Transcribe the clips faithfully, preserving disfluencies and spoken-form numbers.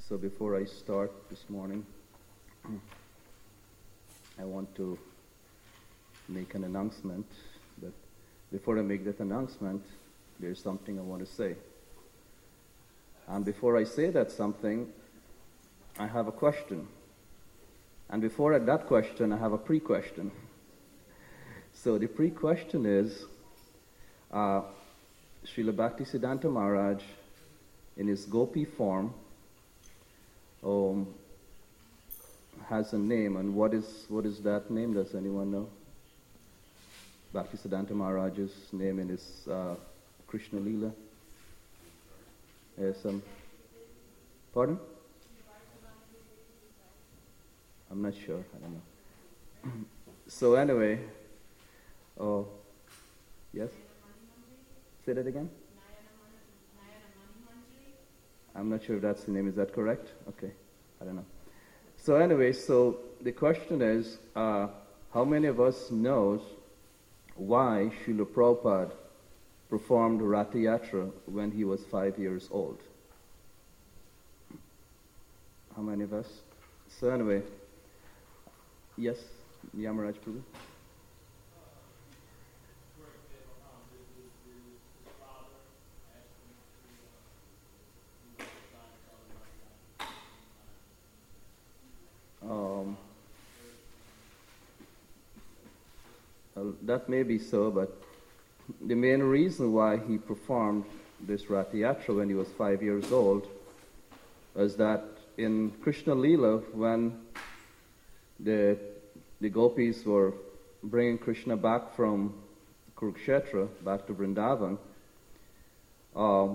So before I start this morning, I want to make an announcement. But before I make that announcement, there's something I want to say. And before I say that something, I have a question. And before that question, I have a pre-question. So the pre-question is, uh, Srila Bhaktisiddhanta Maharaj, in his Gopi form, um, has a name. And what is what is that name? Does anyone know? Bhaktisiddhanta Maharaj's name in his uh, Krishna Leela? Yes, um, pardon? I'm not sure. I don't know. So anyway, oh, yes? Say that again? I'm not sure if that's the name. Is that correct? Okay. I don't know. So anyway, so the question is, uh, how many of us knows why Srila Prabhupada performed Ratha Yatra when he was five years old? How many of us? So anyway, yes, Yamaraj Prabhu? Um, well, that may be so, but the main reason why he performed this Ratha Yatra when he was five years old was that in Krishna Leela, when the the gopis were bringing Krishna back from Kurukshetra, back to Vrindavan, um,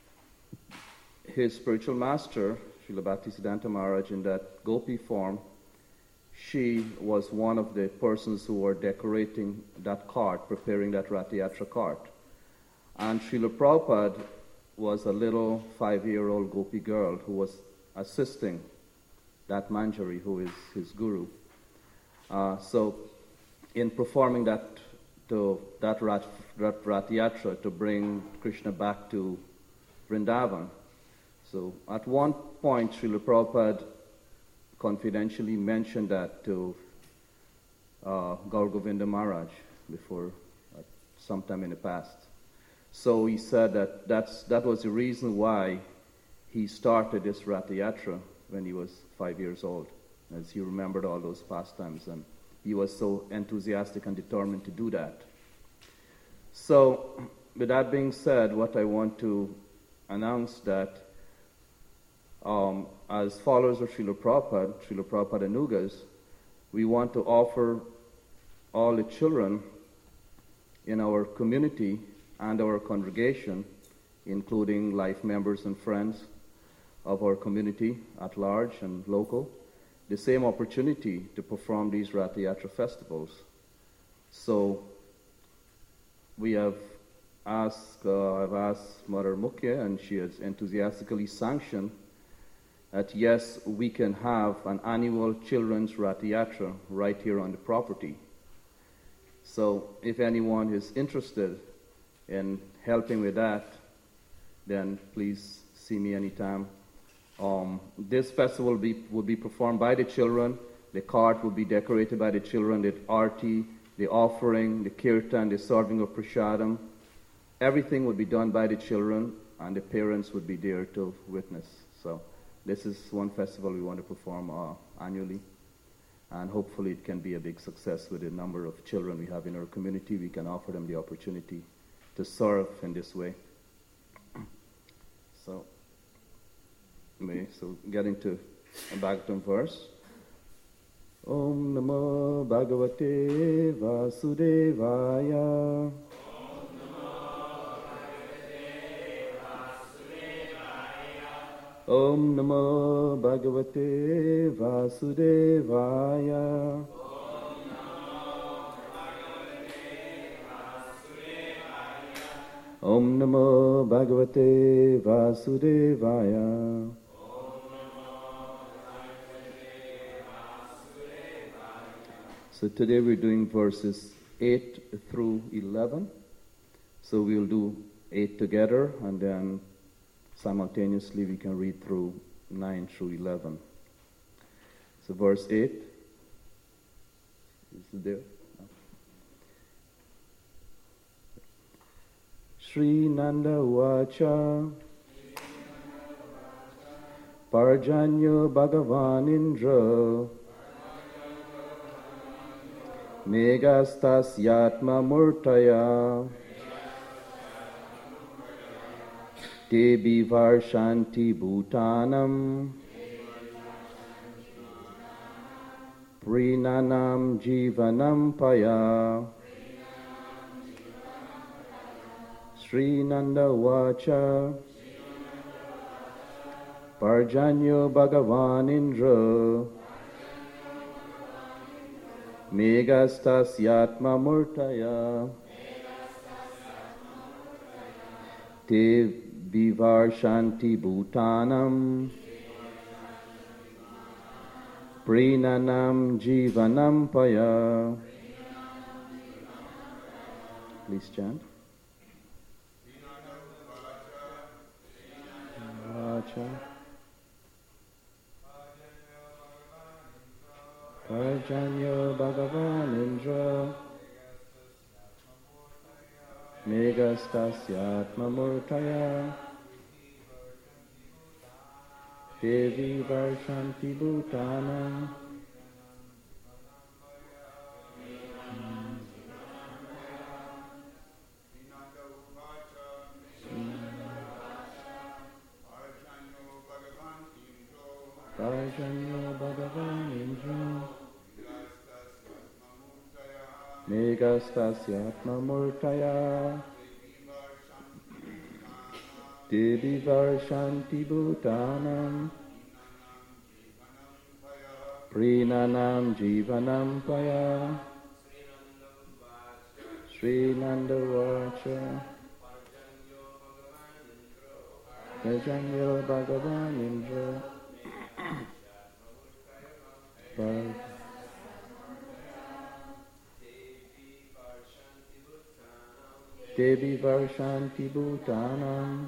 his spiritual master, Srila Bhaktisiddhanta Maharaj, in that gopi form, she was one of the persons who were decorating that cart, preparing that Ratha Yatra cart. And Srila Prabhupada was a little five-year-old gopi girl who was assisting that Manjari, who is his guru. Uh, so, in performing that to that Rat, Rat, Ratha Yatra to bring Krishna back to Vrindavan, so at one point, Srila Prabhupada confidentially mentioned that to uh, Gaur Govinda Maharaj before, uh, sometime in the past. So he said that that's, that was the reason why he started this Ratha Yatra when he was five years old, as he remembered all those pastimes, and he was so enthusiastic and determined to do that. So, with that being said, what I want to announce that Um, as followers of Srila Prabhupada, Srila Prabhupada Anugas, we want to offer all the children in our community and our congregation, including life members and friends of our community at large and local, the same opportunity to perform these Ratha Yatra festivals. So we have asked, uh, I've asked Mother Mukhya, and she has enthusiastically sanctioned that yes, we can have an annual children's Ratha Yatra right here on the property. So if anyone is interested in helping with that, then please see me anytime. Um, this festival will be, will be performed by the children. The cart will be decorated by the children, the arti, the offering, the kirtan, the serving of prasadam. Everything would be done by the children, and the parents would be there to witness. So this is one festival we want to perform uh, annually, and hopefully it can be a big success with the number of children we have in our community. We can offer them the opportunity to serve in this way. So, may so getting to a Bhagavatam verse. Om Namo Bhagavate Vasudevaya. Om Namo Bhagavate Vasudevaya. Om Namo Bhagavate Vasudevaya. So today we're doing verses eight through eleven. So we'll do eight together, and then simultaneously we can read through nine through eleven. So verse eight. Is it there? No. Sri Nanda Vacha Parjanyo Bhagavan Indra Megastasyatma Murtaya Te Vivarshanti Bhutanam Prinanam Jivanam Paya Sri Nanda Vacha Parjanyo Bhagavan Indra Megastasyatma Murtaya Te Vivarshanti Bhutanam Prinanam Jivanam Paya. Please chant. Vacha Parjanyo Bhagavan Indra Megastasyatma Murtaya Devi Varshanti Bhutanam Parjanyo Bhagavan Indra Megastasyatma Murtaya Devi Varshanti Bhutanam Prinanam Jivanam Paya Sri Nanda Vacha Parjanyo Bhagavan Indra Devi Varshanti Bhutanam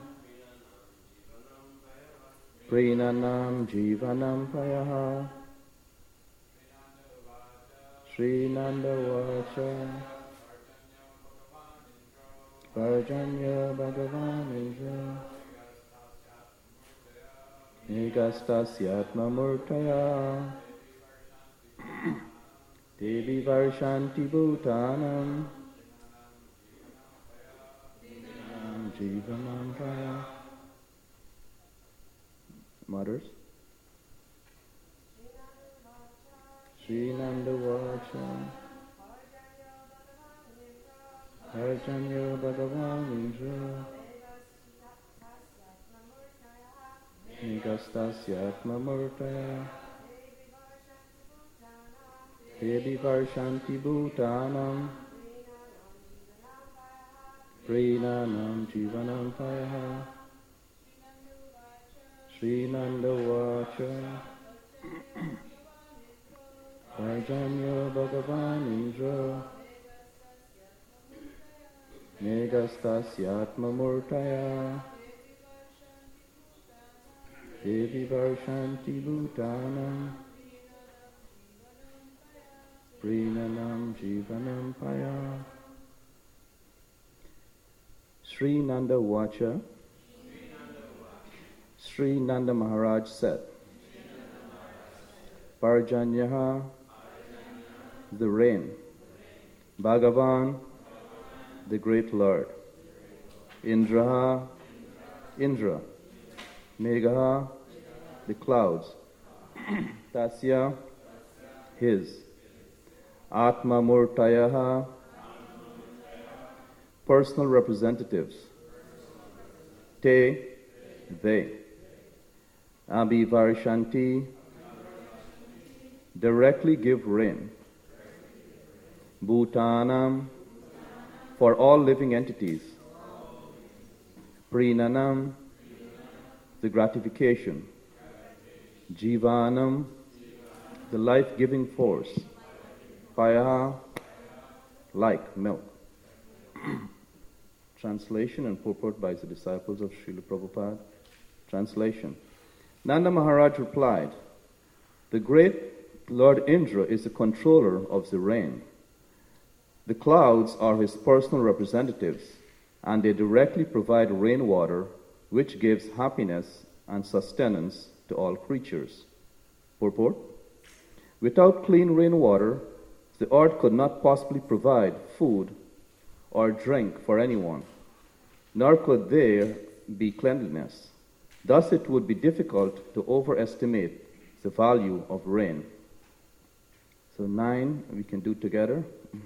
Prinanam Jivanam Payaha Sri Nanda Vacha Parjanya Bhagavan Indra Megastasyatma Murtaya Devi Varshanti Bhutanam Jivanam Paya. Mothers. Sri Nanda Vacha Parjanyo Bhagavan Indra Megastasyatma Murtaya Devi Varshanti Bhutanam Prinanam Jivanam Paya Sri Nanda Vacha Parjanyo Bhagavan Indra Megastasyatma Murtaya Devi Varshanti Bhutanam Prinanam Jivanam Paya. Sri Nanda Vacha Sri Nanda Maharaj said, Parjanyaha, the rain, Bhagavan, the great Lord, Indraha, Indra, Megha, the clouds, Tasya, his, Atma Murtayaha, personal representatives, Te, they, Abhivarshanti, directly give rain, Bhutanam, for all living entities, Prinanam, the gratification, Jivanam, the life-giving force, Paya, like milk. Translation and purport by the disciples of Srila Prabhupada. Translation. Nanda Maharaj replied, "The great Lord Indra is the controller of the rain. The clouds are his personal representatives, and they directly provide rainwater, which gives happiness and sustenance to all creatures." Purport: without clean rainwater, the earth could not possibly provide food or drink for anyone, nor could there be cleanliness. Thus it would be difficult to overestimate the value of rain. So nine, we can do together.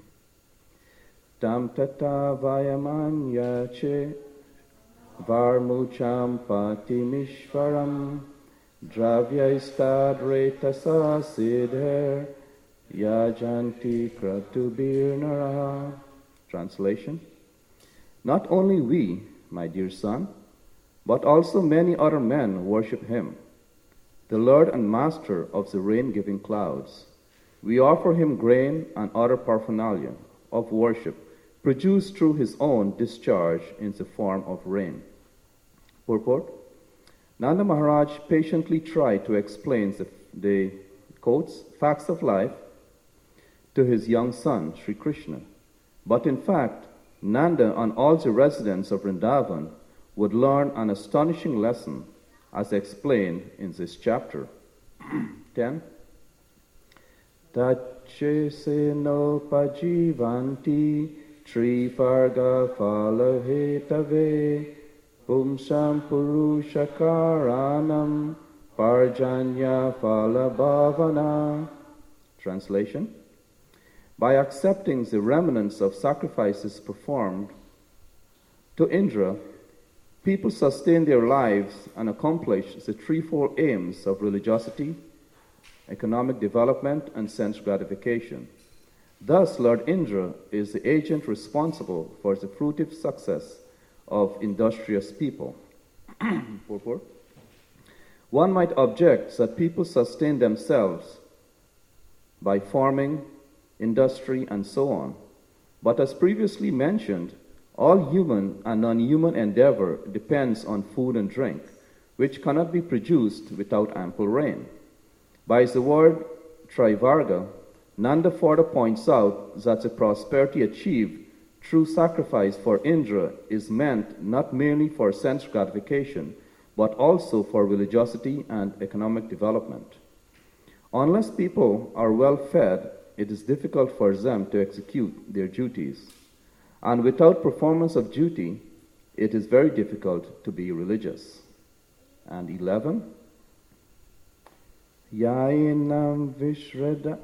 Tam tata vayamanya che varmucham patimishvaram dravyaistad retasa siddher yajanti kratubir naraha. Translation: not only we, my dear son, but also many other men worship him, the Lord and Master of the rain-giving clouds. We offer him grain and other paraphernalia of worship produced through his own discharge in the form of rain. Purport: Nanda Maharaj patiently tried to explain the, the quotes, facts of life to his young son, Sri Krishna. But in fact, Nanda and all the residents of Vrindavan would learn an astonishing lesson as explained in this chapter. ten. Tache se no pajivanti trivarga phala hetave pumsam purushakaranam parjanya phala bhavana. Translation: by accepting the remnants of sacrifices performed to Indra, people sustain their lives and accomplish the threefold aims of religiosity, economic development, and sense gratification. Thus, Lord Indra is the agent responsible for the fruitive success of industrious people. One might object that people sustain themselves by farming, industry, and so on. But as previously mentioned, all human and non-human endeavor depends on food and drink, which cannot be produced without ample rain. By the word Trivarga, Nanda further points out that the prosperity achieved through sacrifice for Indra is meant not merely for sense gratification, but also for religiosity and economic development. Unless people are well fed, it is difficult for them to execute their duties. And without performance of duty, it is very difficult to be religious. And eleven. Yainam Vishreda.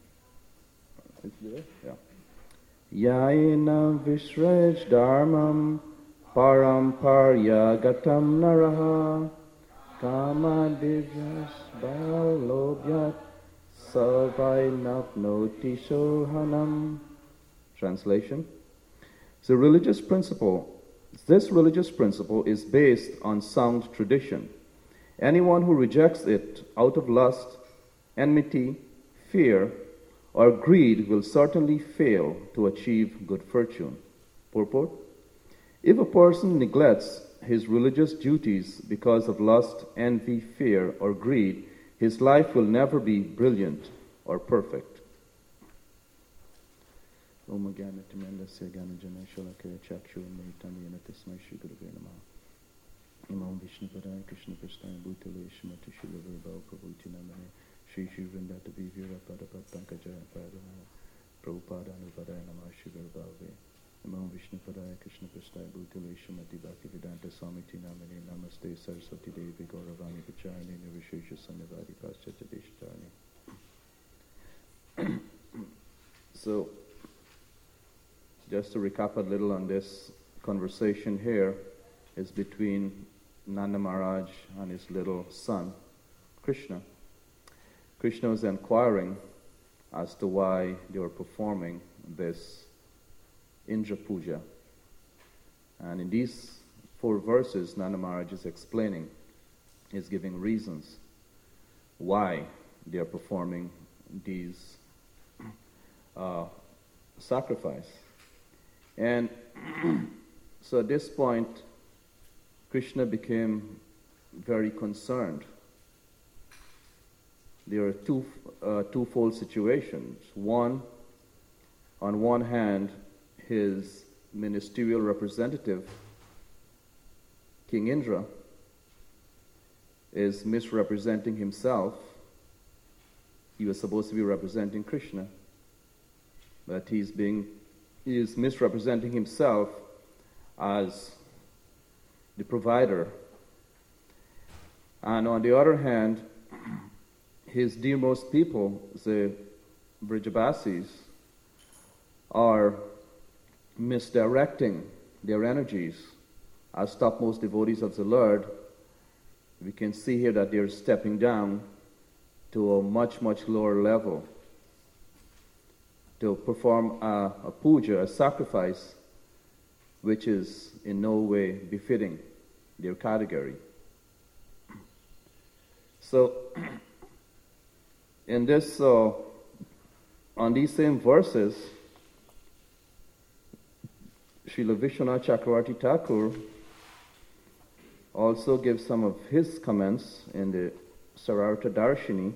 Yeah. Yainam Vishrej Dharmam Paramparya Gatam Naraha Kama Divyas Balobhyat Savainapnoti Sohanam. Translation: The religious principle, this religious principle is based on sound tradition. Anyone who rejects it out of lust, enmity, fear, or greed will certainly fail to achieve good fortune. Purport: if a person neglects his religious duties because of lust, envy, fear, or greed, his life will never be brilliant or perfect. Om Gyana Timendasya Gyana Jana Shalakaya Chakshu Maitamyana Tasmai Shri Gurave Namaha. Imam Vishnu Padaya Krishna Prasthaya Bhutale Shrimati Shrilavar Bhava Prabhuti Namane Shri Shri Vrindata Vivira Padapat Pankajaya Padaya Prabhupada Anuvadaya Namah Shri Gurvave. Imam Vishnu Padaya Krishna Prasthaya Bhutale Shrimati Bhakti Vedanta Swamiti Namane Namaste Saraswati Devi Gauravani Pacharani Nirvishesha Sannavadi Paschatya Deshatani. So, just to recap a little on this conversation here is between Nanda Maharaj and his little son, Krishna. Krishna was inquiring as to why they were performing this Indra Puja. And in these four verses, Nanda Maharaj is explaining, is giving reasons why they are performing these uh, sacrifice. And so at this point, Krishna became very concerned there are two uh, twofold situations. One, on one hand, his ministerial representative, King Indra, is misrepresenting himself. He was supposed to be representing Krishna, but he's being he is misrepresenting himself as the provider. And on the other hand, his dearmost people, the Brijabasis, are misdirecting their energies as topmost devotees of the Lord. We can see here that they're stepping down to a much, much lower level to perform a, a puja, a sacrifice, which is in no way befitting their category. So, in this, uh, on these same verses, Srila Vishwanath Chakravarti Thakur also gives some of his comments in the Sarartha Darshini,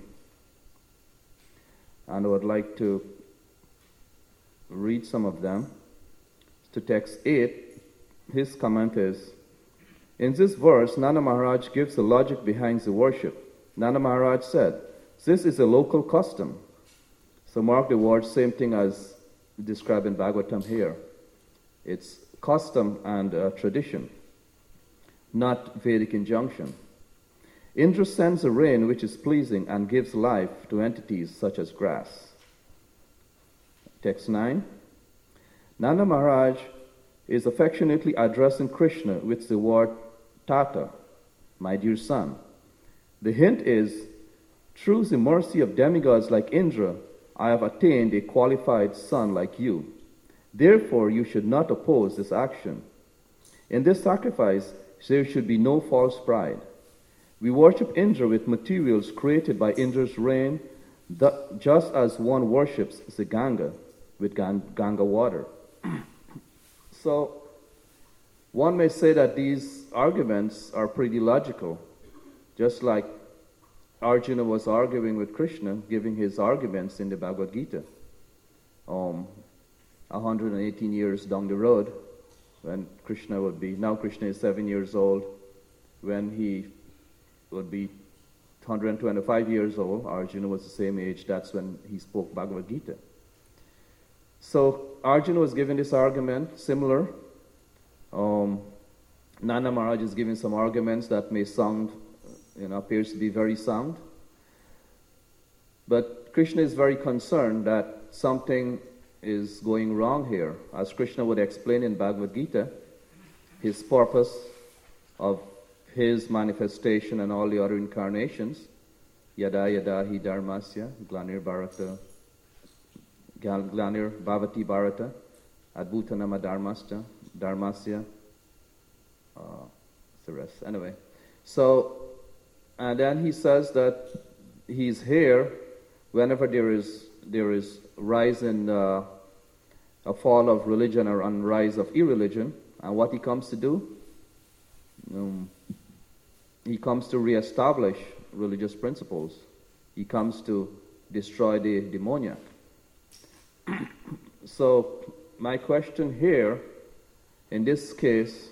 and I would like to read some of them. To text eight, his comment is, in this verse, Nanda Maharaj gives the logic behind the worship. Nanda Maharaj said, this is a local custom. So mark the word, same thing as described in Bhagavatam here. It's custom and uh, tradition, not Vedic injunction. Indra sends a rain which is pleasing and gives life to entities such as grass. Text nine. Nanda Maharaj is affectionately addressing Krishna with the word Tata, my dear son. The hint is, through the mercy of demigods like Indra, I have attained a qualified son like you. Therefore, you should not oppose this action. In this sacrifice, there should be no false pride. We worship Indra with materials created by Indra's rain, just as one worships the Ganga with Ganga water. So, one may say that these arguments are pretty logical, just like Arjuna was arguing with Krishna, giving his arguments in the Bhagavad Gita. Um, one hundred eighteen years down the road, when Krishna would be, now Krishna is seven years old, when he would be one hundred twenty-five years old, Arjuna was the same age, that's when he spoke Bhagavad Gita. So Arjuna was giving this argument, similar. Um, Nanda Maharaj is giving some arguments that may sound, you know, appears to be very sound. But Krishna is very concerned that something is going wrong here. As Krishna would explain in Bhagavad Gita, his purpose of his manifestation and all the other incarnations, yada yada hi dharmasya, glanir bharata, glanir bhavati bharata, adbhutanama dharmasya, dharmasya, uh, the rest. Anyway, so, and then he says that he's here whenever there is there is rise in uh, a fall of religion or a rise of irreligion, and what he comes to do? Um, he comes to reestablish religious principles. He comes to destroy the demoniac. So, my question here, in this case,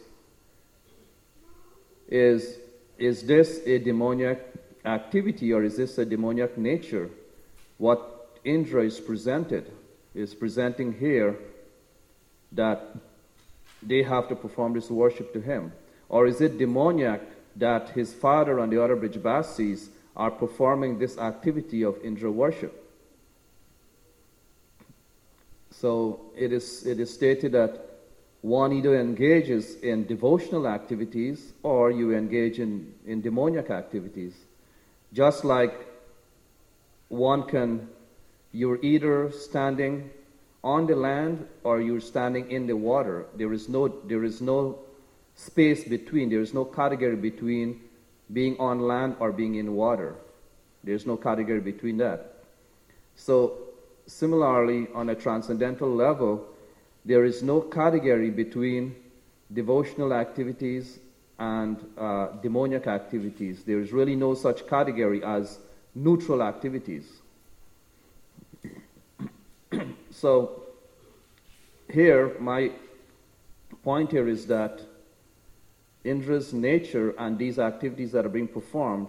is, is this a demoniac activity or is this a demoniac nature? What Indra is presented, is presenting here that they have to perform this worship to him. Or is it demoniac that his father and the other Brijabasis are performing this activity of Indra worship? So it is, it is stated that one either engages in devotional activities or you engage in, in demoniac activities. Just like one can, you're either standing on the land or you're standing in the water. There is no, there is no space between, there is no category between being on land or being in water. There's no category between that. So, similarly, on a transcendental level, there is no category between devotional activities and uh, demoniac activities. There is really no such category as neutral activities. So here, my point here is that Indra's nature and these activities that are being performed,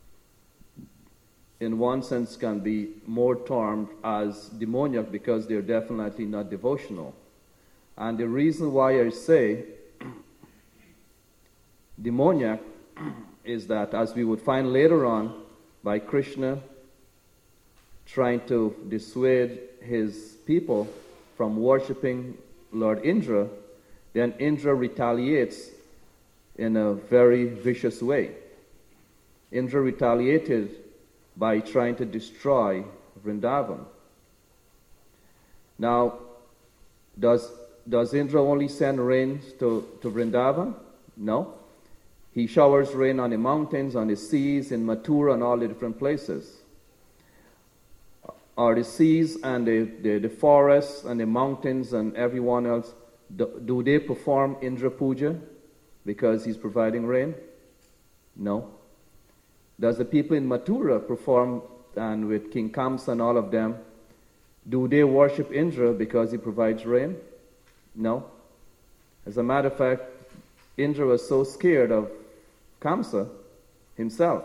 in one sense, can be more termed as demoniac because they're definitely not devotional. And the reason why I say demoniac is that, as we would find later on, by Krishna trying to dissuade his people from worshipping Lord Indra, then Indra retaliates in a very vicious way. Indra retaliated by trying to destroy Vrindavan. Now, does, does Indra only send rain to, to Vrindavan? No. He showers rain on the mountains, on the seas, in Mathura, and all the different places. Are the seas and the, the, the forests and the mountains and everyone else, do, do they perform Indra Puja because he's providing rain? No. Does the people in Mathura perform, and with King Kamsa and all of them, do they worship Indra because he provides rain? No. As a matter of fact, Indra was so scared of Kamsa himself.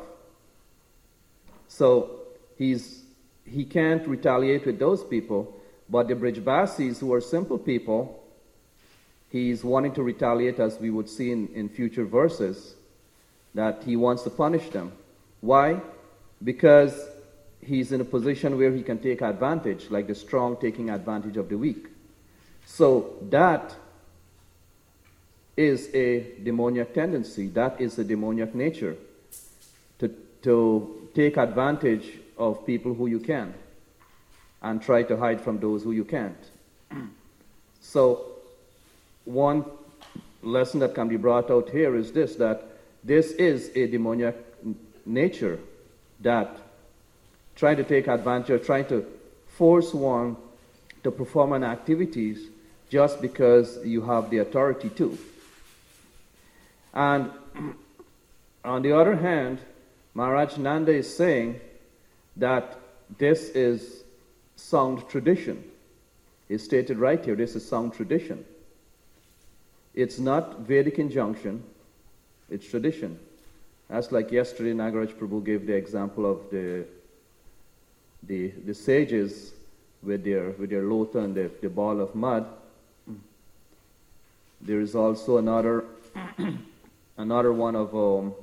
So he's he can't retaliate with those people, but the Brijbasis, who are simple people, he's wanting to retaliate, as we would see in, in future verses, that he wants to punish them. Why? Because he's in a position where he can take advantage, like the strong taking advantage of the weak. So that is a demoniac tendency. That is a demoniac nature, to, to take advantage of people who you can and try to hide from those who you can't. So one lesson that can be brought out here is this, that this is a demoniac nature, that trying to take advantage or trying to force one to perform an activities just because you have the authority to. And on the other hand, Maharaj Nanda is saying that this is sound tradition. It's stated right here, this is sound tradition. It's not Vedic injunction, it's tradition. That's like yesterday, Nagaraj Prabhu gave the example of the the, the sages with their with their lota and the, the ball of mud. There is also another another one of um,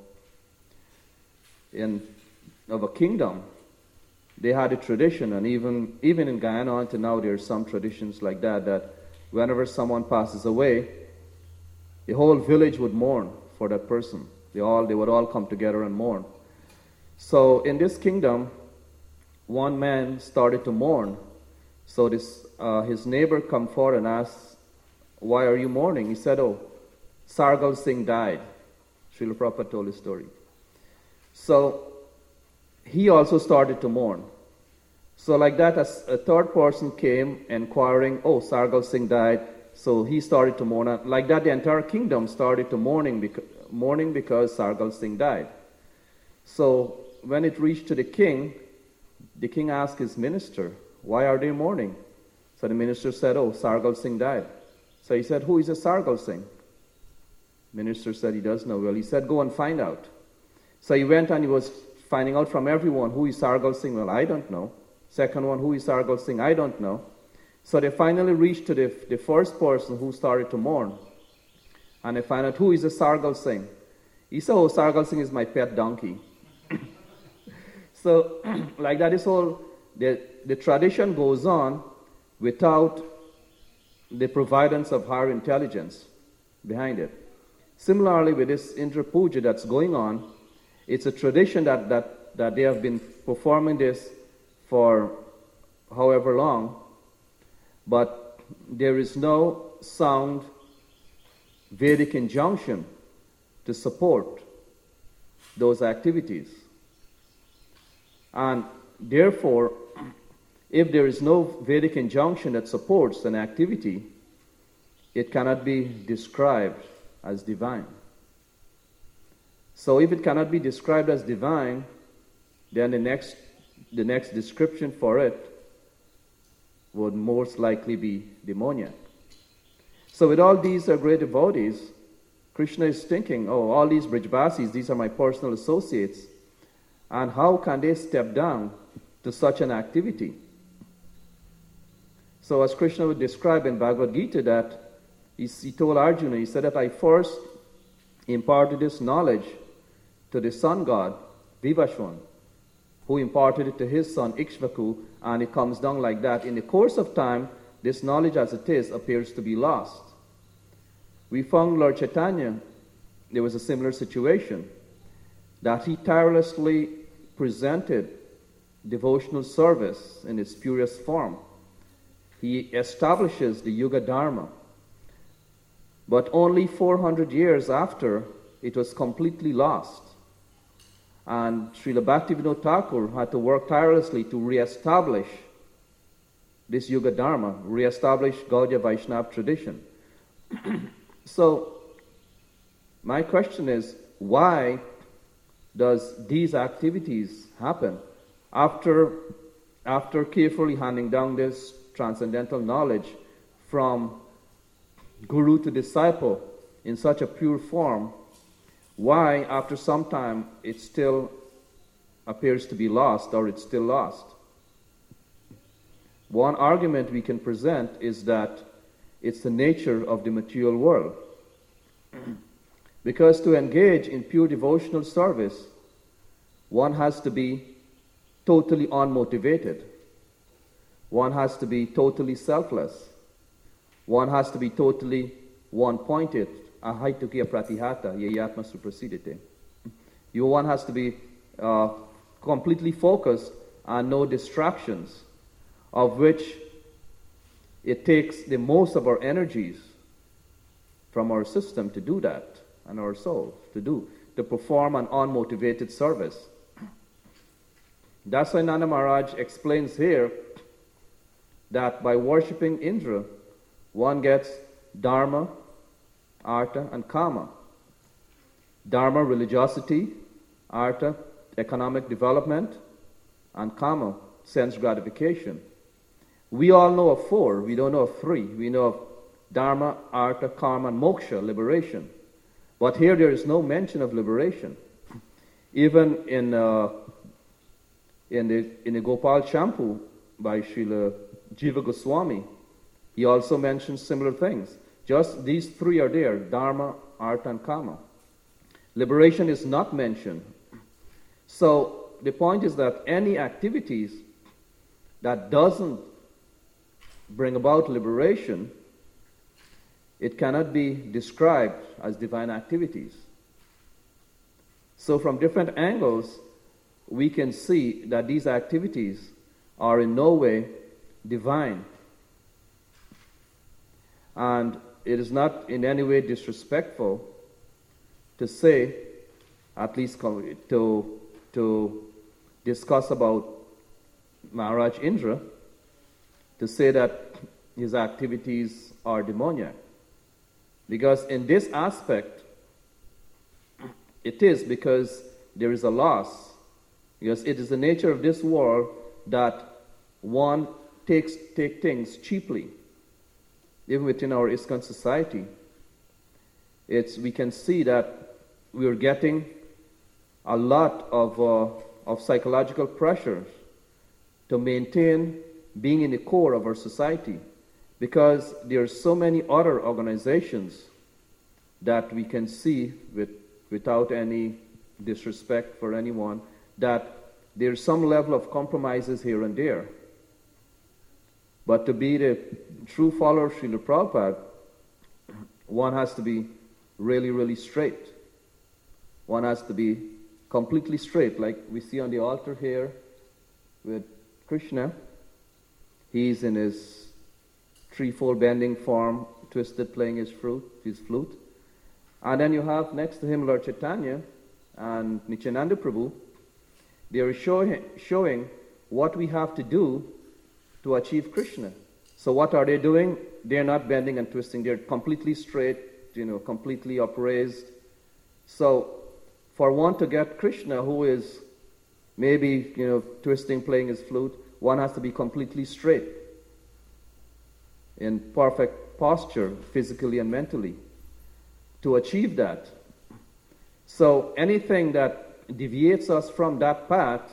in of a kingdom. They had a tradition, and even even in Guyana until now, there are some traditions like that, that whenever someone passes away, the whole village would mourn for that person. They all they would all come together and mourn. So in this kingdom, one man started to mourn. So this uh, his neighbor come forward and asked, "Why are you mourning?" He said, "Oh, Sargal Singh died." Srila Prabhupada told his story. So he also started to mourn. So like that, as a third person came inquiring, "Oh, Sargal Singh died." So he started to mourn. Like that, the entire kingdom started to mourning because, mourning because Sargal Singh died. So when it reached to the king, the king asked his minister, "Why are they mourning?" So the minister said, "Oh, Sargal Singh died." So he said, "Who is a Sargal Singh?" Minister said he does know. Well, he said, "Go and find out." So he went and he was finding out from everyone, who is Sargal Singh? Well, I don't know. Second one, who is Sargal Singh? I don't know. So they finally reached to the, the first person who started to mourn. And they find out, who is a Sargal Singh? He said, "Oh, Sargal Singh is my pet donkey." So like that, this whole, the, the tradition goes on without the providence of higher intelligence behind it. Similarly, with this Indra Puja that's going on, it's a tradition that, that, that they have been performing this for however long, but there is no sound Vedic injunction to support those activities. And therefore, if there is no Vedic injunction that supports an activity, it cannot be described as divine. So if it cannot be described as divine, then the next, the next description for it would most likely be demoniac. So with all these uh, great devotees, Krishna is thinking, oh, all these Brijbasis, these are my personal associates, and how can they step down to such an activity? So as Krishna would describe in Bhagavad Gita, that he, he told Arjuna, he said that I first imparted this knowledge to the sun god, Vivashwan, who imparted it to his son Ikshvaku, and it comes down like that. In the course of time, this knowledge as it is appears to be lost. We found Lord Chaitanya, there was a similar situation, that he tirelessly presented devotional service in its purest form. He establishes the Yuga Dharma. But only four hundred years after, it was completely lost. And Srila Bhaktivinoda Thakur had to work tirelessly to re-establish this Yuga Dharma, re-establish Gaudiya Vaishnava tradition. So, my question is, why does these activities happen after, after carefully handing down this transcendental knowledge from guru to disciple in such a pure form? Why, after some time, it still appears to be lost, or it's still lost? One argument we can present is that it's the nature of the material world. Because to engage in pure devotional service, one has to be totally unmotivated. One has to be totally selfless. One has to be totally one-pointed. Ahaitukiya pratihata yayatma suprasidite. You one has to be uh, completely focused and no distractions, of which it takes the most of our energies from our system to do that, and our soul to do, to perform an unmotivated service. That's why Nanda Maharaj explains here that by worshipping Indra, one gets Dharma, Artha, and Kama. Dharma, religiosity; Artha, economic development; and Kama, sense gratification. We all know of four, we don't know of three. We know of Dharma, Artha, Karma, and Moksha, liberation. But here there is no mention of liberation. Even in uh, in the in the Gopal Champu by Srila Jiva Goswami, he also mentions similar things. Just these three are there: Dharma, Artha, and Kama. Liberation is not mentioned. So the point is that any activities that doesn't bring about liberation, it cannot be described as divine activities. So from different angles, we can see that these activities are in no way divine. And it is not in any way disrespectful to say, at least to, to discuss about Maharaj Indra, to say that his activities are demoniac. Because in this aspect, it is because there is a loss. Because it is the nature of this world that one takes take things cheaply. Even within our ISKCON society, it's we can see that we are getting a lot of uh, of psychological pressures to maintain being in the core of our society, because there are so many other organizations that we can see, with without any disrespect for anyone, that there's some level of compromises here and there. But to be the true follower of Srila Prabhupada, one has to be really, really straight. One has to be completely straight, like we see on the altar here with Krishna. He's in his threefold bending form, twisted, playing his flute, his flute. And then you have next to him Lord Chaitanya and Nityananda Prabhu. They are showing, showing what we have to do to achieve Krishna. So what are they doing? They're not bending and twisting. They're completely straight, you know, completely upraised. So for one to get Krishna, who is maybe, you know, twisting, playing his flute. One has to be completely straight, in perfect posture, physically and mentally, to achieve that. So anything that deviates us from that path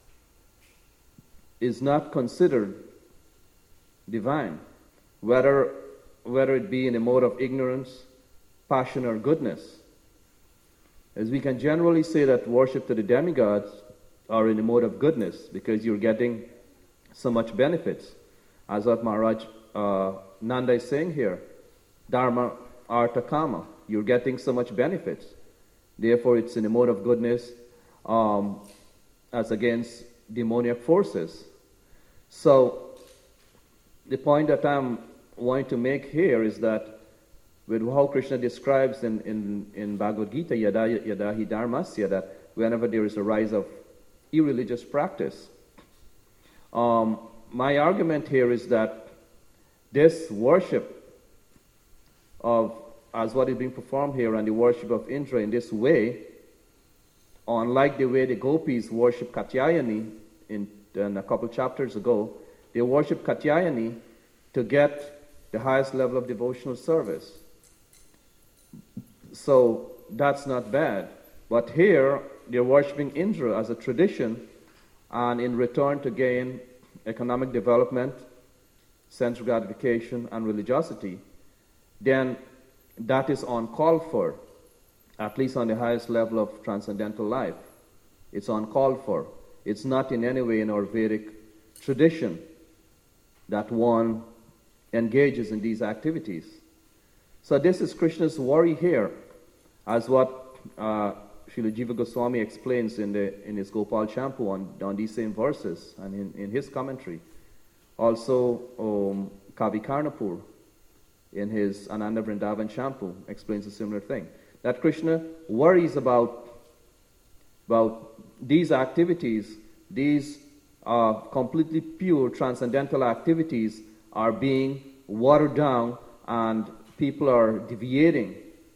is not considered divine, whether whether it be in a mode of ignorance, passion, or goodness. As we can generally say that worship to the demigods are in a mode of goodness because you're getting so much benefits. As what Maharaj uh, Nanda is saying here, Dharma, Artha, Kama, you're getting so much benefits. Therefore, it's in a mode of goodness um, as against demoniac forces. So, the point that I'm wanting to make here is that with how Krishna describes in, in, in Bhagavad Gita, yada yada hi dharmasya, that whenever there is a rise of irreligious practice, um, my argument here is that this worship of, as what is being performed here, and the worship of Indra in this way, unlike the way the gopis worship Katyayani in, in a couple chapters ago, they worship Katyayani to get the highest level of devotional service. So that's not bad. But here, they're worshipping Indra as a tradition, and in return to gain economic development, sense gratification, and religiosity, then that is uncalled for, at least on the highest level of transcendental life. It's uncalled for. It's not in any way in our Vedic tradition that one engages in these activities. So this is Krishna's worry here, as what uh, Srila Jiva Goswami explains in, the, in his Gopal Champu on, on these same verses and in, in his commentary. Also, um, Kavi Karnapur in his Ananda Vrindavan Champu explains a similar thing. That Krishna worries about, about these activities, these uh, completely pure transcendental activities are being watered down and people are deviating.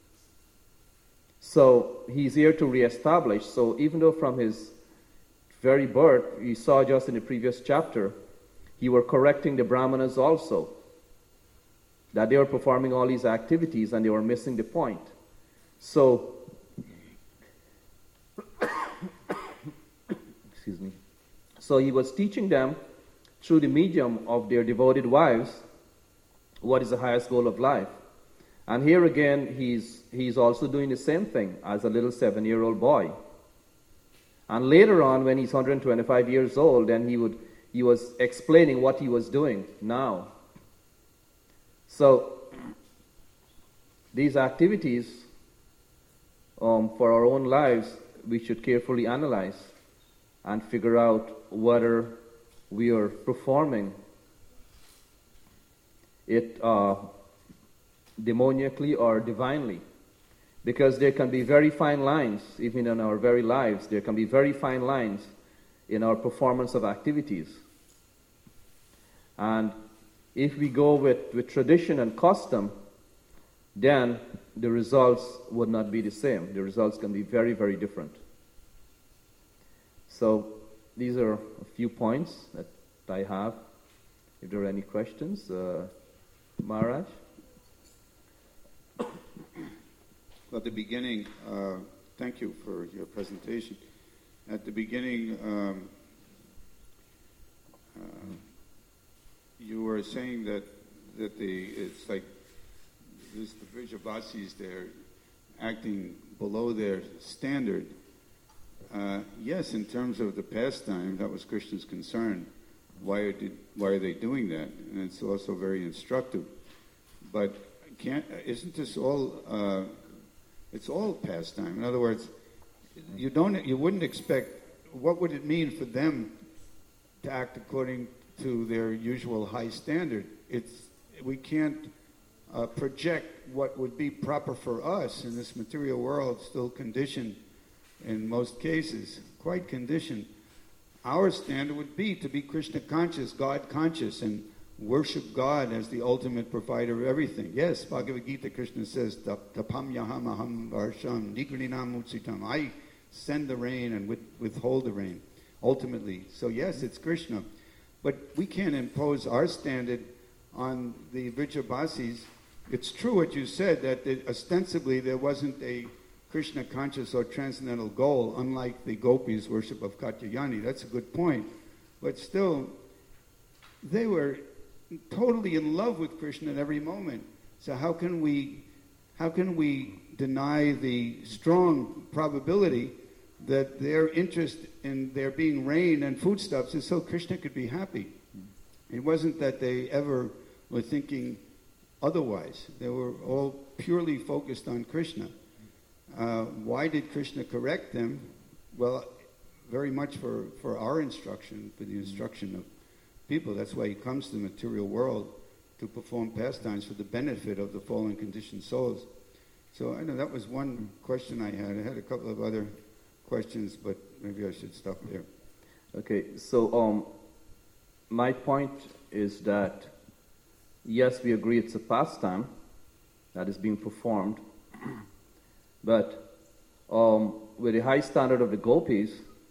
So he's here to reestablish. So even though from his very birth, we saw just in the previous chapter, he were correcting the Brahmanas also, that they were performing all these activities and they were missing the point. So, excuse me. So he was teaching them through the medium of their devoted wives what is the highest goal of life. And here again, he's, he's also doing the same thing as a little seven-year-old boy. And later on, when he's one hundred twenty-five years old, then he would he was explaining what he was doing now. So, these activities um, for our own lives, we should carefully analyze and figure out whether we are performing it uh, demoniacally or divinely. Because there can be very fine lines, even in our very lives, there can be very fine lines in our performance of activities. And if we go with, with tradition and custom, then the results would not be the same. The results can be very, very different. So these are a few points that I have. If there are any questions, uh, Maharaj? At the beginning, uh, thank you for your presentation. At the beginning, um, uh, you were saying that that the it's like this the Vrijavasis, they're acting below their standard. Uh, yes, in terms of the pastime, that was Krishna's concern. Why did why are they doing that? And it's also very instructive. But can't isn't this all? Uh, It's all pastime. In other words, you don't, you wouldn't expect. What would it mean for them to act according to their usual high standard? It's we can't uh, project what would be proper for us in this material world, still conditioned in most cases, quite conditioned. Our standard would be to be Krishna conscious, God conscious, and worship God as the ultimate provider of everything. Yes, Bhagavad Gita, Krishna says, Tapam yaham aham varsham nigrinam utsitam. I send the rain and with, withhold the rain. ultimately. So yes, it's Krishna. But we can't impose our standard on the Vrjabasis. It's true what you said, that it, ostensibly there wasn't a Krishna conscious or transcendental goal, unlike the gopis' worship of Katyayani. That's a good point. But still, they were totally in love with Krishna at every moment. So how can we, how can we deny the strong probability that their interest in there being rain and foodstuffs is so Krishna could be happy? It wasn't that they ever were thinking otherwise. They were all purely focused on Krishna. Uh, why did Krishna correct them? Well, very much for, for our instruction, for the instruction of people. That's why he comes to the material world, to perform pastimes for the benefit of the fallen conditioned souls. So I know that was one question I had. I had a couple of other questions, but maybe I should stop there. Okay, so um, my point is that, yes, we agree it's a pastime that is being performed, but um, with the high standard of the gopis,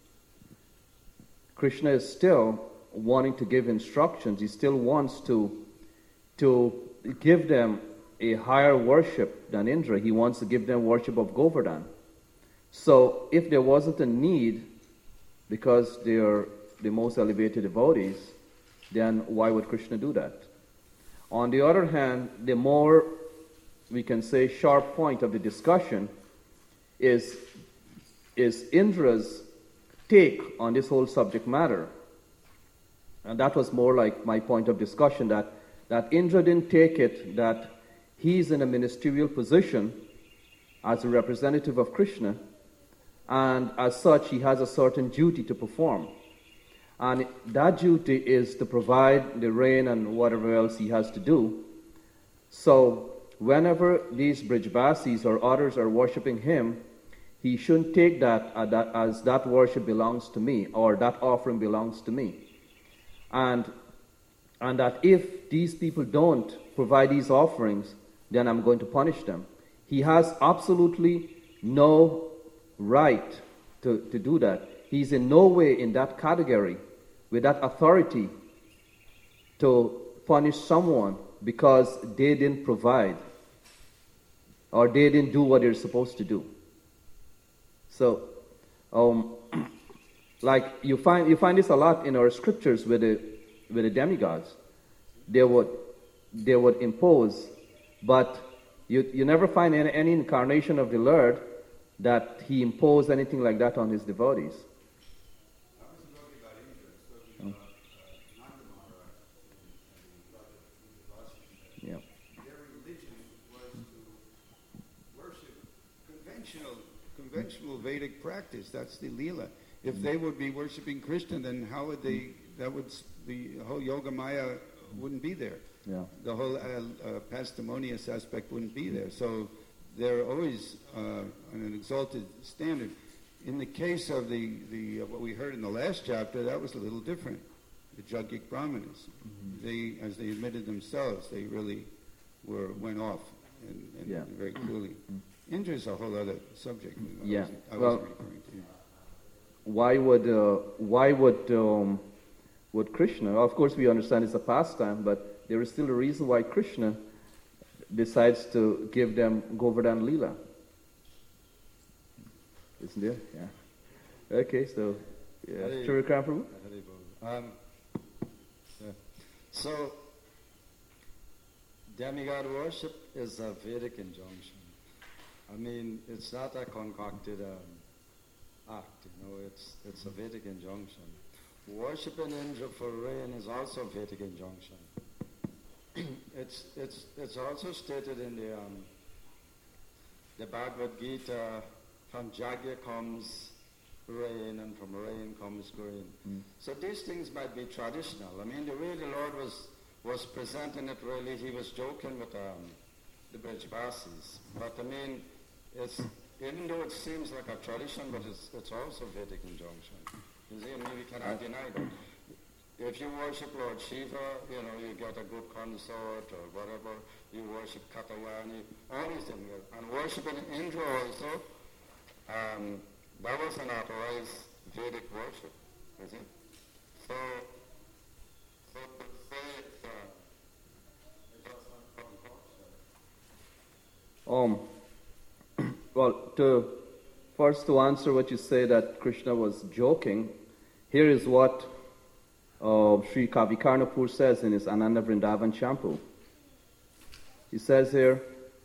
Krishna is still wanting to give instructions. He still wants to, to give them a higher worship than Indra. He wants to give them worship of Govardhan. So if there wasn't a need, because they are the most elevated devotees, then why would Krishna do that? On the other hand, the more, we can say, sharp point of the discussion is, is Indra's take on this whole subject matter. And that was more like my point of discussion, that, that Indra didn't take it that he's in a ministerial position as a representative of Krishna, and as such he has a certain duty to perform. And that duty is to provide the rain and whatever else he has to do. So whenever these Vrjabasis or others are worshipping him, he shouldn't take that, uh, that as that worship belongs to me, or that offering belongs to me. And, and that if these people don't provide these offerings, then I'm going to punish them. He has absolutely no right to, to do that. He's in no way in that category with that authority to punish someone because they didn't provide or they didn't do what they're supposed to do. So, um, like you find you find this a lot in our scriptures with the with the demigods. They would they would impose, but you you never find any, any incarnation of the Lord that he imposed anything like that on his devotees. I wasn't talking about Indra, I was talking about uh, Nanda Maharaj and the Yeah. Their religion was to worship conventional, conventional Vedic practice. That's the Leela. If they would be worshiping Krishna, then how would they? That would the whole Yoga Maya wouldn't be there. Yeah. The whole uh, uh, pastimonious aspect wouldn't be there. So they're always uh, on an exalted standard. In the case of the, the uh, what we heard in the last chapter, that was a little different. The Jaggic Brahmanas, mm-hmm. they, as they admitted themselves, they really were went off, and, and yeah. very clearly. Mm-hmm. Indra is a whole other subject. I yeah. wasn't, I well, wasn't referring to. Why would uh, why would um, would Krishna? Of course, we understand it's a pastime, but there is still a reason why Krishna decides to give them Govardhan Leela. Isn't there? Yeah. Okay, so yeah, Chirikram Prabhu. Um, yeah. So demigod worship is a Vedic injunction. I mean, it's not a concocted um, act. You know, it's it's a Vedic injunction. Worshiping Indra for rain is also a Vedic injunction. it's it's it's also stated in the um, the Bhagavad Gita. From Jagya comes rain, and from rain comes grain. Mm. So these things might be traditional. I mean, the way the Lord was was presenting it, really, he was joking with um, the Vrjabasis. But I mean, it's even though it seems like a tradition, but it's it's also Vedic injunction. You see, I mean, we cannot deny that. If you worship Lord Shiva, you know, you get a good consort or whatever. You worship Katyayani, all these things. And worshiping Indra also, um, that was an authorized Vedic worship. Is it? So, so to say it's, uh, it's just not from culture. Um, well, to first to answer what you say that Krishna was joking, here is what uh, Sri Kavi Karnapur says in his Ananda Vrindavan Champu. He says here,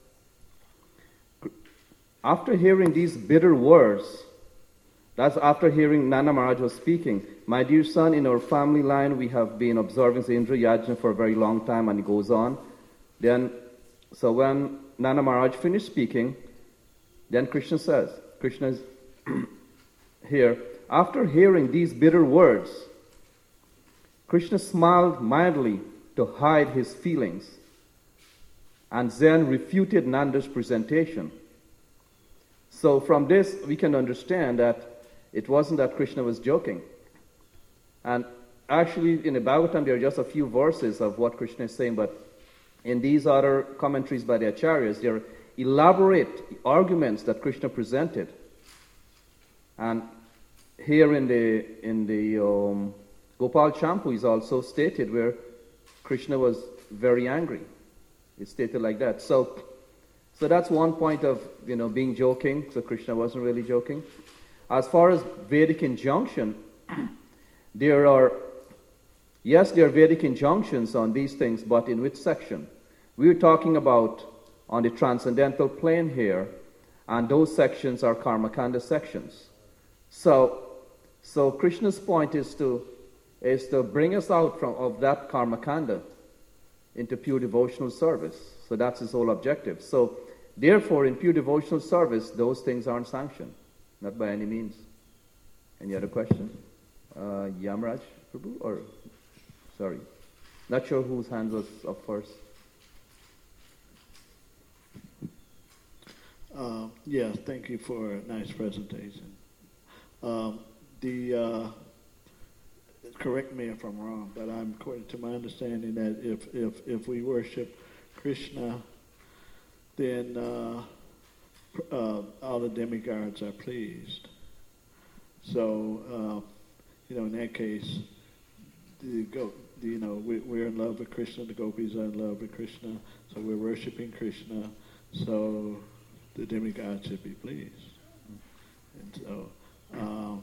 after hearing these bitter words, that's after hearing Nana Maharaj was speaking, my dear son, in our family line we have been observing the Indra Yajna for a very long time, and he goes on. Then, so when Nana Maharaj finished speaking, then Krishna says, Krishna is here, after hearing these bitter words, Krishna smiled mildly to hide his feelings and then refuted Nanda's presentation. So from this we can understand that it wasn't that Krishna was joking. And actually in the Bhagavatam there are just a few verses of what Krishna is saying, but in these other commentaries by the Acharyas, there are elaborate arguments that Krishna presented. And here in the in the um, Gopal Champu is also stated where Krishna was very angry. It's stated like that. So, so that's one point of you know being joking. So Krishna wasn't really joking. As far as Vedic injunction, there are yes, there are Vedic injunctions on these things, but in which section? We're talking about on the transcendental plane here, and those sections are Karmakanda sections. So, so Krishna's point is to is to bring us out from of that Karmakanda into pure devotional service. So that's his whole objective. So, therefore, in pure devotional service, those things aren't sanctioned, not by any means. Any other questions? Uh, Yamraj Prabhu, or sorry, not sure whose hand was up first. Uh, yes, thank you for a nice presentation. Um, the uh, correct me if I'm wrong, but I'm according to my understanding that if if if we worship Krishna, then uh, uh, all the demigods are pleased. So uh, you know, in that case, the go, the, you know, we, we're in love with Krishna. The gopis are in love with Krishna. So we're worshiping Krishna. So the demigods should be pleased. And so, um,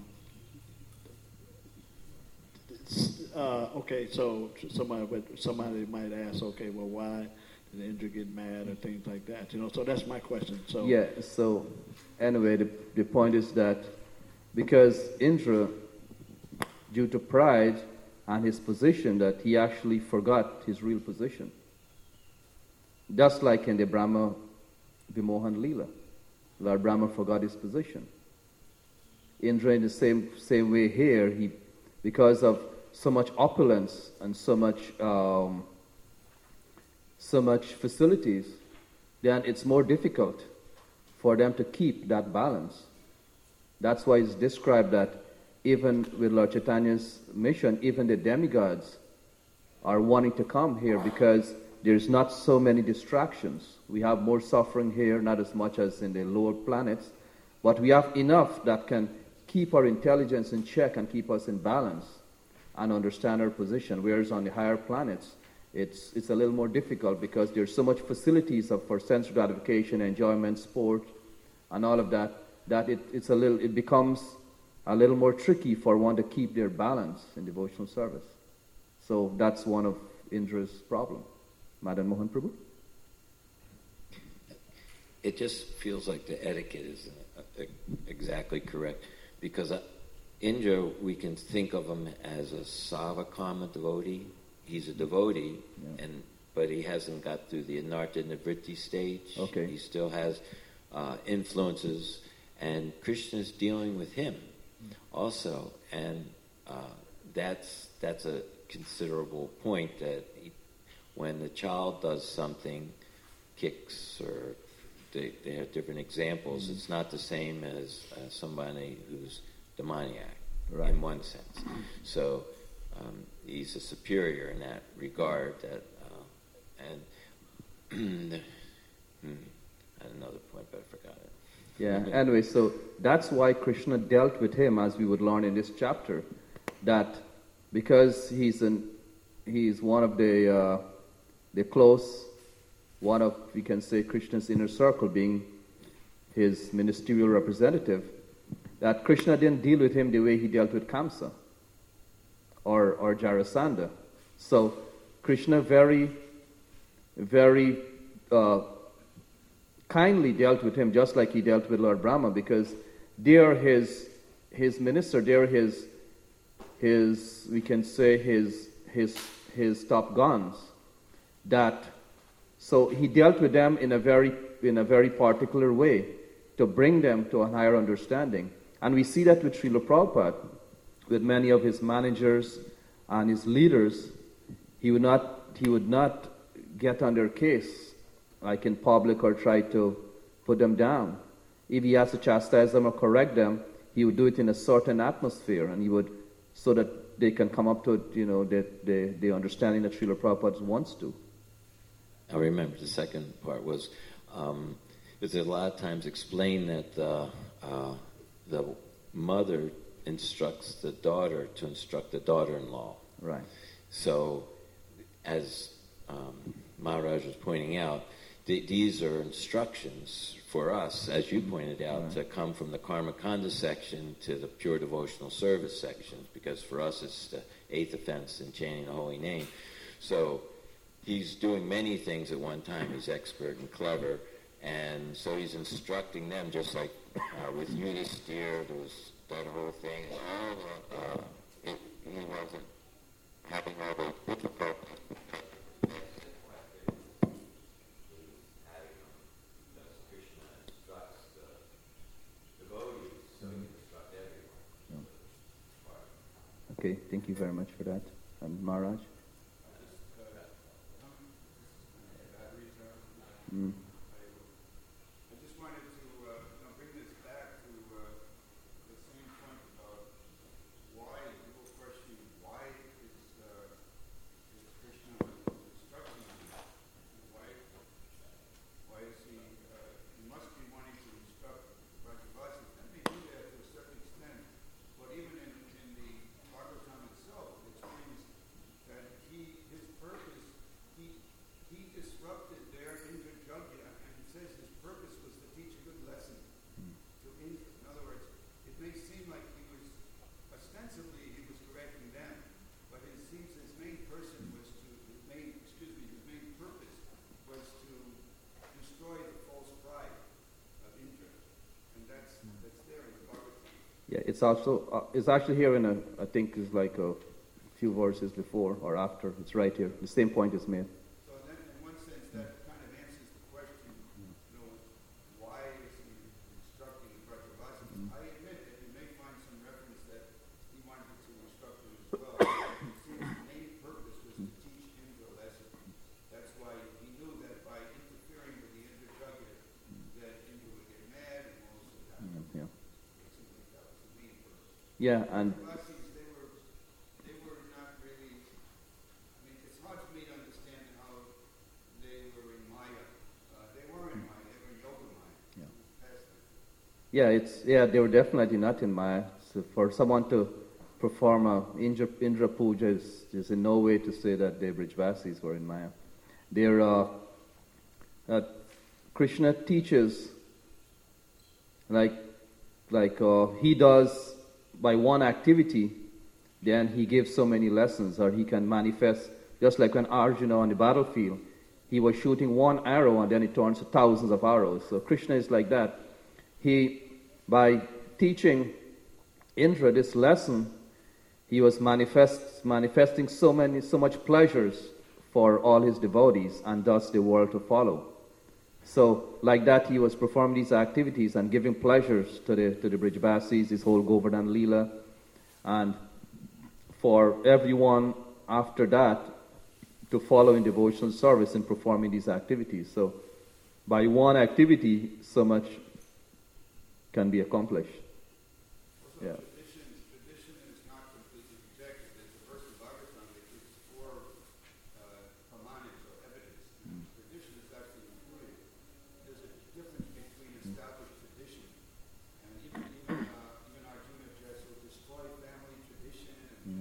uh, okay, so somebody somebody might ask, okay, well, why did Indra get mad or things like that? You know, so that's my question. So yeah. So anyway, the the point is that because Indra, due to pride and his position, that he actually forgot his real position. Just like in the Brahma Vimohan Leela, Lord Brahma forgot his position. Indra, in the same same way here, he because of so much opulence and so much um, so much facilities, then it's more difficult for them to keep that balance. That's why it's described that even with Lord Chaitanya's mission, even the demigods are wanting to come here because there's not so many distractions. We have more suffering here, not as much as in the lower planets, but we have enough that can keep our intelligence in check and keep us in balance and understand our position. Whereas on the higher planets, it's it's a little more difficult because there's so much facilities of, for sense gratification, enjoyment, sport, and all of that, that it, it's a little it becomes a little more tricky for one to keep their balance in devotional service. So that's one of Indra's problem. Madan Mohan Prabhu? It just feels like the etiquette is uh, exactly correct, because uh, Indra, we can think of him as a Savakama devotee. He's a devotee, yeah. and but he hasn't got through the Anartha Nivritti stage. Okay. He still has uh, influences, and Krishna's dealing with him also, and uh, that's that's a considerable point that he, when the child does something, kicks or they, they have different examples. Mm-hmm. It's not the same as uh, somebody who's demoniac, right, in one sense. So um, he's a superior in that regard. That uh, and hmm, I had another point, but I forgot it. Yeah. Anyway, so that's why Krishna dealt with him, as we would learn in this chapter. that because he's an he's one of the uh, the close, one of, we can say, Krishna's inner circle, being his ministerial representative, that Krishna didn't deal with him the way he dealt with Kamsa or or Jarasandha. So Krishna very, very uh, kindly dealt with him, just like he dealt with Lord Brahma, because they are his his minister, they are his his we can say his his his top guns. That so he dealt with them in a very in a very particular way to bring them to a higher understanding. And we see that with Srila Prabhupada, with many of his managers and his leaders. He would not he would not get on their case like in public or try to put them down. If he has to chastise them or correct them, he would do it in a certain atmosphere, and he would, so that they can come up to, you know, the, the, the understanding that Srila Prabhupada wants to. I remember the second part was, um, it's a lot of times explained that uh, uh, the mother instructs the daughter to instruct the daughter-in-law. Right. So, as um, Maharaj was pointing out, th- these are instructions for us, as you pointed out, right, to come from the Karma Kanda section to the pure devotional service section, because for us it's the eighth offense in chanting the holy name. So he's doing many things at one time. He's expert and clever, and so he's instructing them, just like uh, with Yudhisthira, there was that whole thing. Uh, it, he wasn't having all the difficulties. Okay, thank you very much for that. And Maharaj? Mm. I just wanted to uh, you know, bring this back to uh, the same point about why, people question why is, uh, is Krishna instructing him? Why, why is he, uh, he must be wanting to instruct Brajavasis. And they do that to a certain extent, but even in, in the Bhagavatam itself, it explains that he, his purpose, he, he disrupted their Indra-jagya, and it says his purpose was to teach a good lesson to Indra. In other words, it may seem like he was, ostensibly he was correcting them, but it seems his main person was to, his main, excuse me, his main purpose was to destroy the false pride of Indra. And that's, that's there in the Bhagavatam. Yeah, it's also uh, it's actually here in a, I think it's like a few verses before or after. It's right here. The same point is made. So then, in one sense, that kind of answers the question, you know, why is he instructing Brajavasis? Mm. I admit that you may find some reference that he wanted to instruct him as well. It seems the main purpose was to teach Indra a lesson. That's why he knew that by interfering with the Indra Jagya, that Indra would get mad and most of that. Mm, yeah. It seemed like that was the main purpose. Yeah, and Brajavasis, they were, they were not really, I mean, it's hard for me to understand how they were in Maya. Uh, they were in Maya, they were in Yoga Maya. Yeah. Past that. yeah, it's yeah, they were definitely not in Maya. So for someone to perform a Indra, Indra puja is, is in no way to say that the Brijvasis were in Maya. They're uh, uh, Krishna teaches like like uh, he does by one activity, then he gives so many lessons, or he can manifest, just like when Arjuna on the battlefield, he was shooting one arrow and then it turns to thousands of arrows. So Krishna is like that. He, by teaching Indra this lesson, he was manifest, manifesting so many, so much pleasures for all his devotees, and thus the world to follow. So, like that, he was performing these activities and giving pleasures to the to the Brijvasis, this whole Govardhan Leela, and for everyone after that to follow in devotional service in performing these activities. So, by one activity, so much can be accomplished. Also, Yeah. tradition, tradition is not completely rejected. There's a verse in Bhagavatam that gives four uh, pramanas or evidence. Mm. Tradition is actually included. There's a difference between established tradition and even even, uh, even Arjuna just will destroy family tradition and Mm.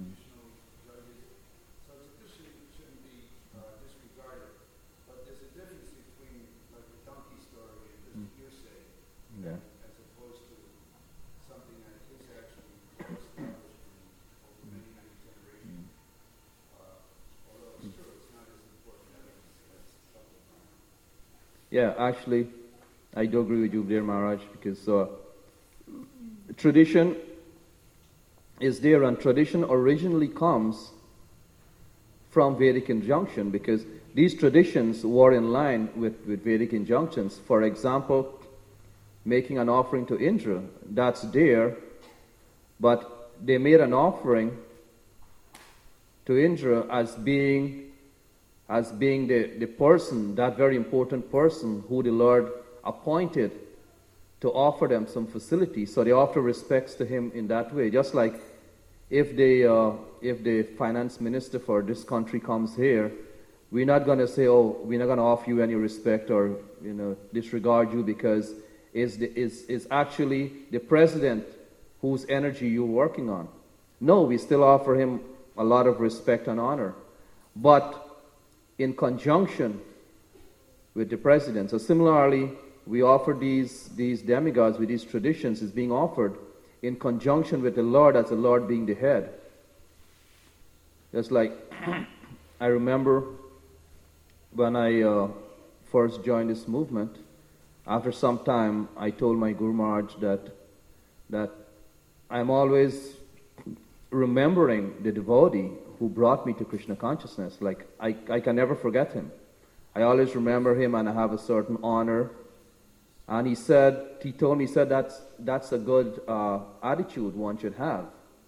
Yeah, actually, I do agree with you there, Maharaj, because uh, tradition is there, and tradition originally comes from Vedic injunction, because these traditions were in line with, with Vedic injunctions. For example, making an offering to Indra, that's there, but they made an offering to Indra as being as being the, the person, that very important person who the Lord appointed to offer them some facility. So they offer respects to him in that way. Just like if the uh, if the finance minister for this country comes here, we're not going to say, oh, we're not going to offer you any respect or, you know, disregard you because it's, the, it's, it's actually the president whose energy you're working on. No, we still offer him a lot of respect and honor, but in conjunction with the president. So similarly, we offer these, these demigods with these traditions is being offered in conjunction with the Lord, as the Lord being the head. Just like I remember when I uh, first joined this movement, after some time I told my Guru Maharaj that, that I'm always remembering the devotee who brought me to Krishna consciousness. Like, I, I can never forget him. I always remember him and I have a certain honor. And he said, he told me, he said, that's, that's a good uh, attitude one should have.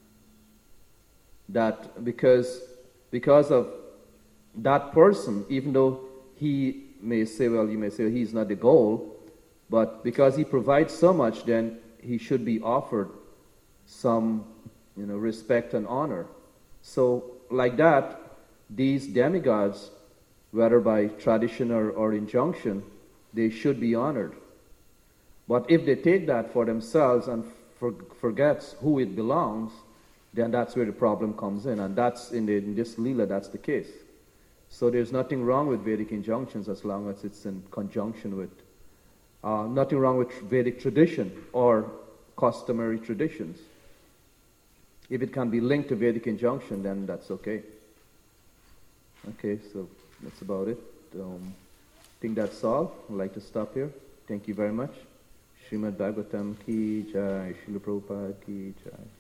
That because, because of that person, even though he may say, well, you may say he's not the goal, but because he provides so much, then he should be offered some, you know, respect and honor. So, like that, these demigods, whether by tradition or, or injunction, they should be honored. But if they take that for themselves and for, forgets who it belongs, then that's where the problem comes in. And that's in, the, in this Leela, that's the case. So there's nothing wrong with Vedic injunctions as long as it's in conjunction with, uh, nothing wrong with Vedic tradition or customary traditions. If it can be linked to Vedic injunction, then that's okay. Okay, so that's about it. Um, I think that's all. I'd like to stop here. Thank you very much. Srimad Bhagavatam ki jai, Srila Prabhupada ki jai.